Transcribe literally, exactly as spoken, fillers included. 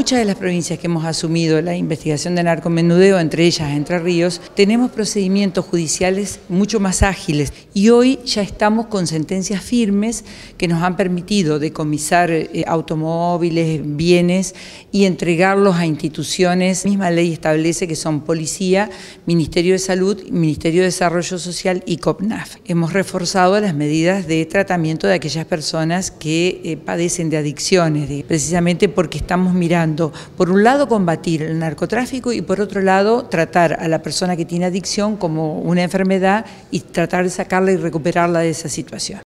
muchas de las provincias que hemos asumido la investigación de narcomenudeo, entre ellas Entre Ríos, tenemos procedimientos judiciales mucho más ágiles y hoy ya estamos con sentencias firmes que nos han permitido decomisar eh, automóviles, bienes y entregarlos a instituciones. La misma ley establece que son Policía, Ministerio de Salud, Ministerio de Desarrollo Social y COPNAF. Hemos reforzado las medidas de tratamiento de aquellas personas que eh, padecen de adicciones, de, precisamente porque estamos mirando, por un lado, combatir el narcotráfico y por otro lado, tratar a la persona que tiene adicción como una enfermedad y tratar de sacarla y recuperarla de esa situación.